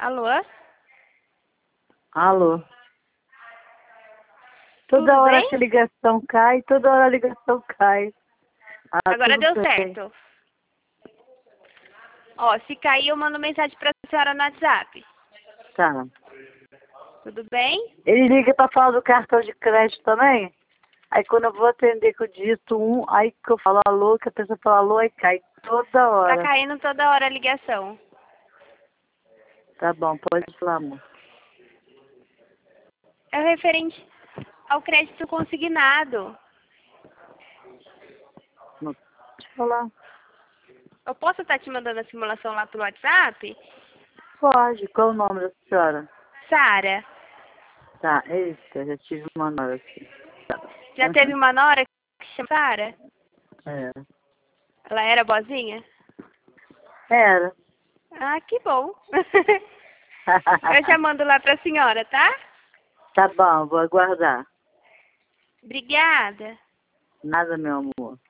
Alô? Alô? Tudo Toda hora bem? que a ligação cai, toda hora a ligação cai. Agora deu Tudo bem. certo. Ó, se cair, eu mando mensagem pra senhora no WhatsApp. Tá. Tudo bem? Ele liga pra falar do cartão de crédito também? Aí quando eu vou atender que eu digito aí que eu falo alô, que a pessoa fala alô, aí cai toda Tá hora. caindo toda hora a ligação. Tá bom, pode falar, amor. É o referente ao crédito consignado. Pode falar. Eu posso estar te mandando a simulação lá pelo WhatsApp? Pode. Qual o nome da senhora? Sara, Tá, eita, já tive uma hora aqui. já teve uma nora que chama Sara? É. Ela era boazinha? Era. Ah, que bom. Eu já mando lá pra senhora, tá? Tá bom, vou aguardar. Obrigada. Nada, meu amor.